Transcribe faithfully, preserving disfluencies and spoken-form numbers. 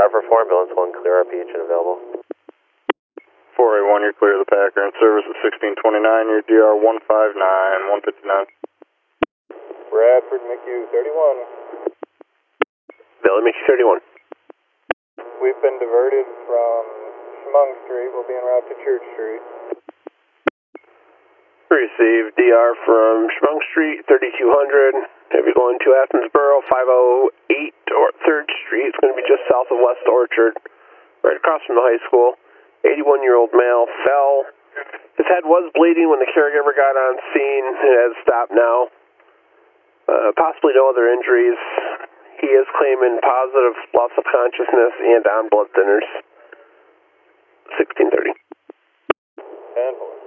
Forever four, ambulance one, clear R P H and available. four eight one, you're clear of the Packer in service at sixteen twenty-nine, you're D R one five nine, one fifty-nine. Bradford, M C U thirty-one. Billy, M C U thirty-one. We've been diverted from Schmung Street, we'll be en route to Church Street. Receive D R from Schmung Street, thirty-two hundred. If you're going to Athensboro, five oh eight or third Street, it's going to be just south of West Orchard, right across from the high school. eighty-one-year-old male fell. His head was bleeding when the caregiver got on scene. It has stopped now. Uh, possibly no other injuries. He is claiming positive loss of consciousness and on blood thinners. sixteen thirty. ten four.